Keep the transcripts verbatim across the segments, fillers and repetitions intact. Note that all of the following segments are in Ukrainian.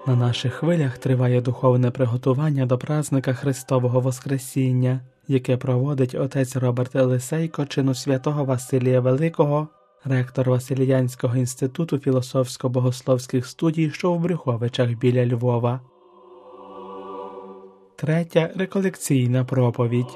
На наших хвилях триває духовне приготування до празника Христового Воскресіння, яке проводить отець Роберт Елисейко чину святого Василія Великого, ректор Василіянського інституту філософсько-богословських студій, що в Брюховичах біля Львова. Третя реколекційна проповідь.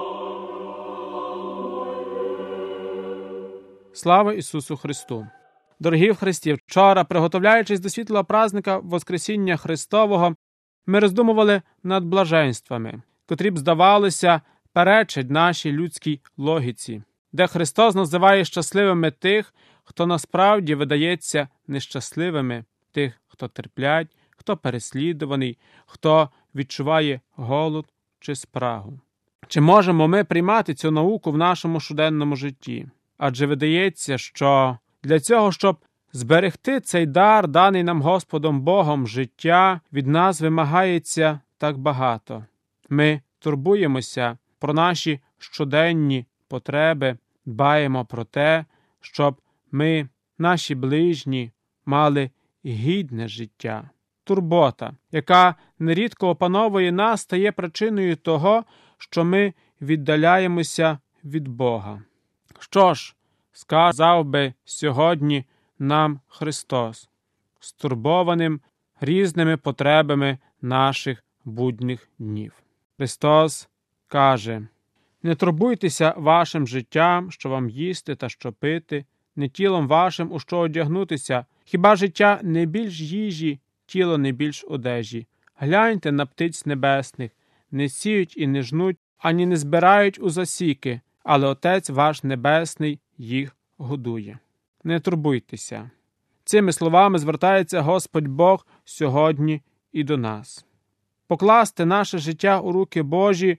Слава Ісусу Христу! Дорогі в Христі, вчора, приготовляючись до світлого празника Воскресіння Христового, ми роздумували над блаженствами, котрі б, здавалося, перечать нашій людській логіці, де Христос називає щасливими тих, хто насправді видається нещасливими, тих, хто терплять, хто переслідуваний, хто відчуває голод чи спрагу. Чи можемо ми приймати цю науку в нашому щоденному житті? Адже видається, що для цього, щоб зберегти цей дар, даний нам Господом Богом життя, від нас вимагається так багато. Ми турбуємося про наші щоденні потреби, дбаємо про те, щоб ми, наші ближні, мали гідне життя. Турбота, яка нерідко опановує нас, стає причиною того, що ми віддаляємося від Бога. Що ж, сказав би сьогодні нам Христос, стурбованим різними потребами наших будніх днів. Христос каже: «Не турбуйтеся вашим життям, що вам їсти та що пити, не тілом вашим, у що одягнутися. Хіба життя не більш їжі, тіло не більш одежі? Гляньте на птиць небесних, не сіють і не жнуть, ані не збирають у засіки, але Отець ваш Небесний їх годує. Не турбуйтеся». Цими словами звертається Господь Бог сьогодні і до нас. Покласти наше життя у руки Божі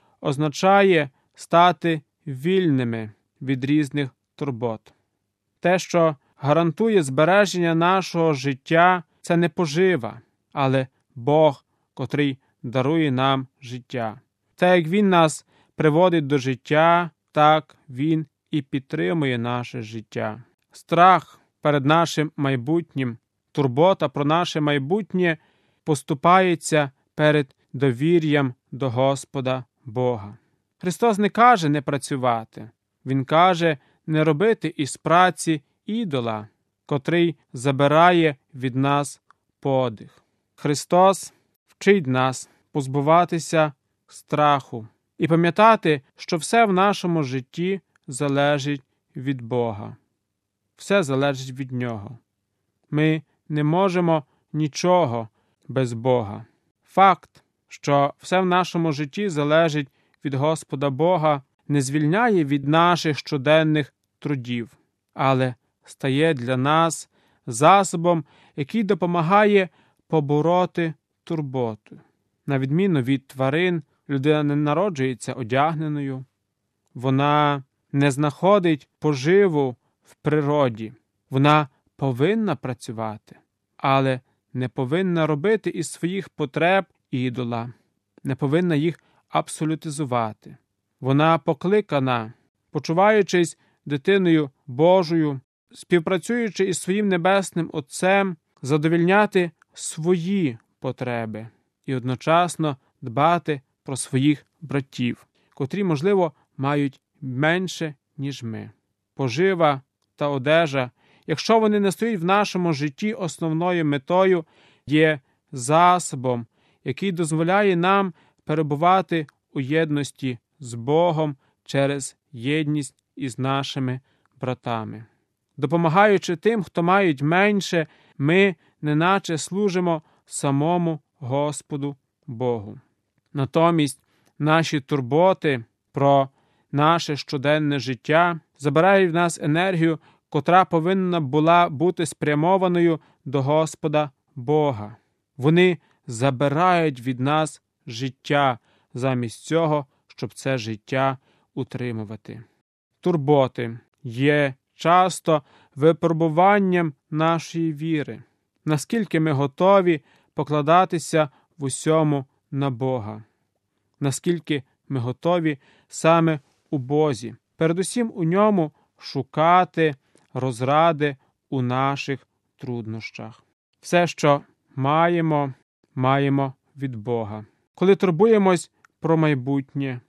означає стати вільними від різних турбот. Те, що гарантує збереження нашого життя, це не пожива, але Бог, котрий дарує нам життя. Те, як Він нас приводить до життя, так Він і підтримує наше життя. Страх перед нашим майбутнім, турбота про наше майбутнє поступається перед довір'ям до Господа Бога. Христос не каже не працювати. Він каже не робити із праці ідола, котрий забирає від нас подих. Христос вчить нас позбуватися страху і пам'ятати, що все в нашому житті залежить від Бога. Все залежить від Нього. Ми не можемо нічого без Бога. Факт, що все в нашому житті залежить від Господа Бога, не звільняє від наших щоденних трудів, але стає для нас засобом, який допомагає побороти турботу. На відміну від тварин, людина не народжується одягненою, вона не знаходить поживу в природі. Вона повинна працювати, але не повинна робити із своїх потреб ідола, не повинна їх абсолютизувати. Вона покликана, почуваючись дитиною Божою, співпрацюючи із своїм Небесним Отцем, задовільняти свої потреби і одночасно дбати про своїх братів, котрі, можливо, мають менше, ніж ми. Пожива та одежа, якщо вони не стоять в нашому житті основною метою, є засобом, який дозволяє нам перебувати у єдності з Богом через єдність із нашими братами. Допомагаючи тим, хто мають менше, ми неначе служимо самому Господу Богу. Натомість наші турботи про наше щоденне життя забирають в нас енергію, котра повинна була бути спрямованою до Господа Бога. Вони забирають від нас життя замість цього, щоб це життя утримувати. Турботи є часто випробуванням нашої віри. Наскільки ми готові покладатися в усьому на Бога. Наскільки ми готові саме у Бозі, передусім у Ньому шукати розради у наших труднощах. Все, що маємо, маємо від Бога. Коли турбуємось про майбутнє,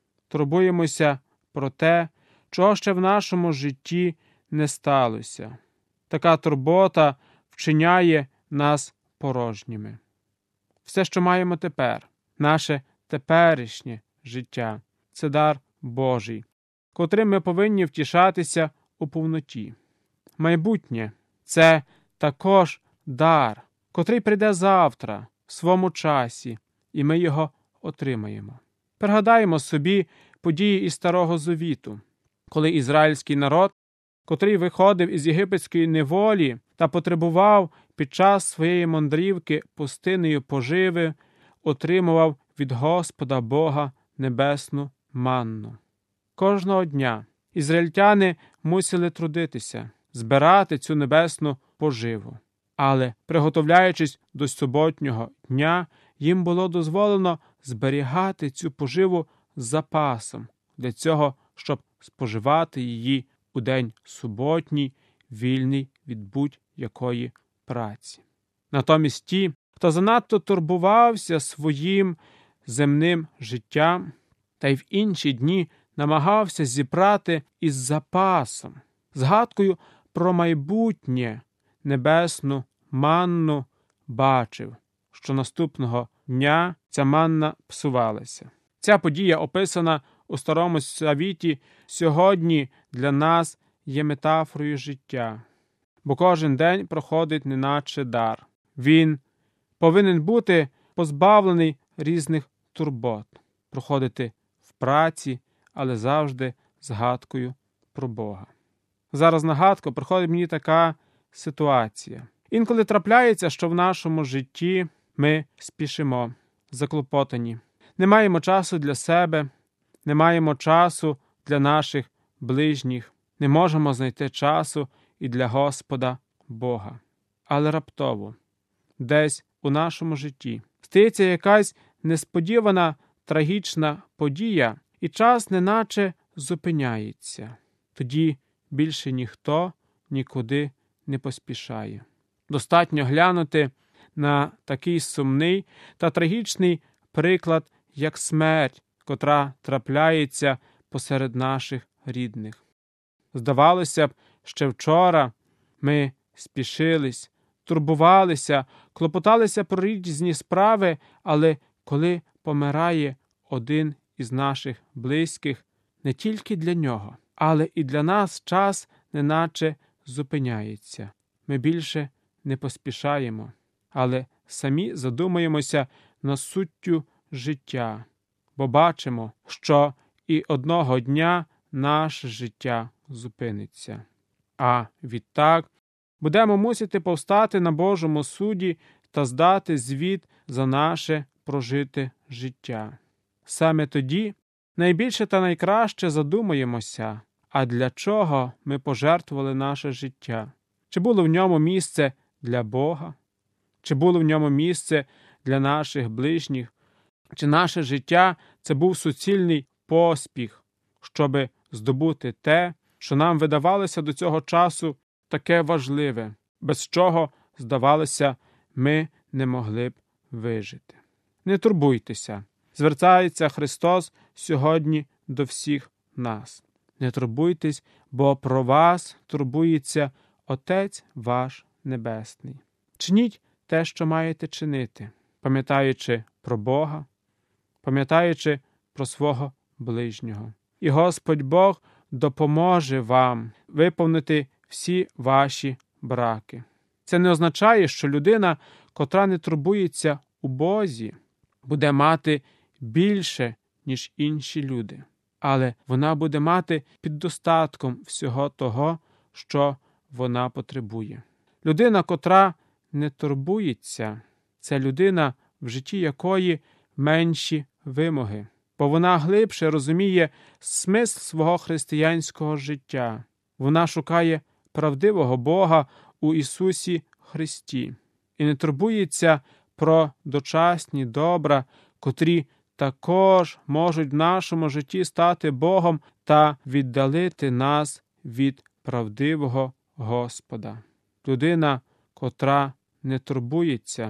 турбуємося про те, чого ще в нашому житті не сталося. Така турбота вчиняє нас порожніми. Все, що маємо тепер, наше теперішнє життя – це дар Божий, котрим ми повинні втішатися у повноті. Майбутнє – це також дар, котрий прийде завтра, в своєму часі, і ми його отримаємо. Пригадаємо собі події із Старого Завіту, коли ізраїльський народ, котрий виходив із єгипетської неволі та потребував під час своєї мандрівки пустинею поживи, отримував від Господа Бога небесну манну. Кожного дня ізраїльтяни мусили трудитися, збирати цю небесну поживу. Але, приготовляючись до суботнього дня, їм було дозволено зберігати цю поживу з запасом, для цього, щоб споживати її у день суботній, вільний від будь-якої праці. Натомість ті, хто занадто турбувався своїм земним життям, та й в інші дні намагався зібрати із запасом, згадкою про майбутнє, небесну манну, бачив, що наступного дня ця манна псувалася. Ця подія, описана у Старому Завіті, сьогодні для нас є метафорою життя, бо кожен день проходить неначе дар. Він повинен бути позбавлений різних турбот, проходити в праці, але завжди згадкою про Бога. Зараз на згадку приходить мені така ситуація. Інколи трапляється, що в нашому житті ми спішимо, заклопотані. Не маємо часу для себе, не маємо часу для наших ближніх, не можемо знайти часу і для Господа Бога. Але раптово, десь у нашому житті, стається якась несподівана трагічна подія, і час неначе зупиняється. Тоді більше ніхто нікуди не поспішає. Достатньо глянути на такий сумний та трагічний приклад, як смерть, котра трапляється посеред наших рідних. Здавалося б, ще вчора ми спішились, турбувалися, клопоталися про різні справи, але коли помирає один із наших близьких, не тільки для нього, але і для нас час неначе зупиняється. Ми більше не поспішаємо, але самі задумаємося над суттю життя, бо бачимо, що і одного дня наше життя зупиниться. А відтак будемо мусити повстати на Божому суді та здати звіт за наше прожите життя. Саме тоді найбільше та найкраще задумаємося, а для чого ми пожертвували наше життя? Чи було в ньому місце для Бога? Чи було в ньому місце для наших ближніх? Чи наше життя – це був суцільний поспіх, щоби здобути те, що нам видавалося до цього часу таке важливе, без чого, здавалося, ми не могли б вижити? Не турбуйтеся, звертається Христос сьогодні до всіх нас. Не турбуйтесь, бо про вас турбується Отець ваш Небесний. Чиніть те, що маєте чинити, пам'ятаючи про Бога, пам'ятаючи про свого ближнього. І Господь Бог допоможе вам виповнити всі ваші браки. Це не означає, що людина, котра не турбується у Бозі, буде мати більше, ніж інші люди. Але вона буде мати під достатком всього того, що вона потребує. Людина, котра не турбується, це людина, в житті якої менші вимоги, бо вона глибше розуміє смисл свого християнського життя. Вона шукає правдивого Бога у Ісусі Христі і не турбується про дочасні добра, котрі також можуть в нашому житті стати Богом та віддалити нас від правдивого Господа. Людина, котра не турбується,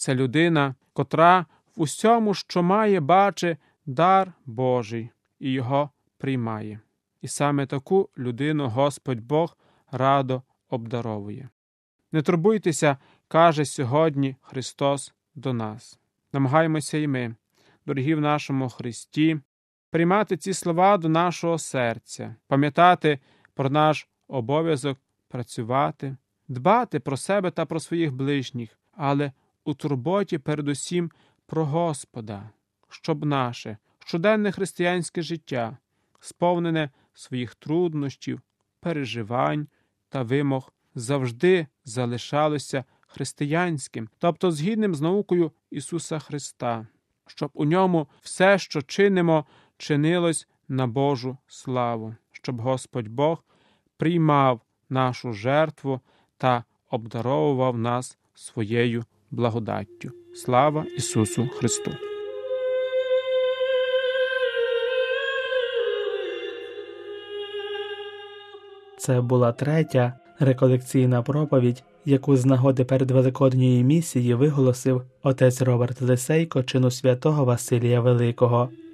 Це людина, котра в усьому, що має, бачить дар Божий і його приймає. І саме таку людину Господь Бог радо обдаровує. Не турбуйтеся, каже сьогодні Христос до нас. Намагаємося і ми, дорогі в нашому Христі, приймати ці слова до нашого серця, пам'ятати про наш обов'язок працювати, дбати про себе та про своїх ближніх, але у турботі передусім про Господа, щоб наше щоденне християнське життя, сповнене своїх труднощів, переживань та вимог, завжди залишалося християнським, тобто згідним з наукою Ісуса Христа, щоб у ньому все, що чинимо, чинилось на Божу славу, щоб Господь Бог приймав нашу жертву та обдаровував нас своєю благодаттю. Слава Ісусу Христу! Це була третя реколекційна проповідь, яку з нагоди передвеликодньої місії виголосив отець Роберт Лисейко чину святого Василія Великого.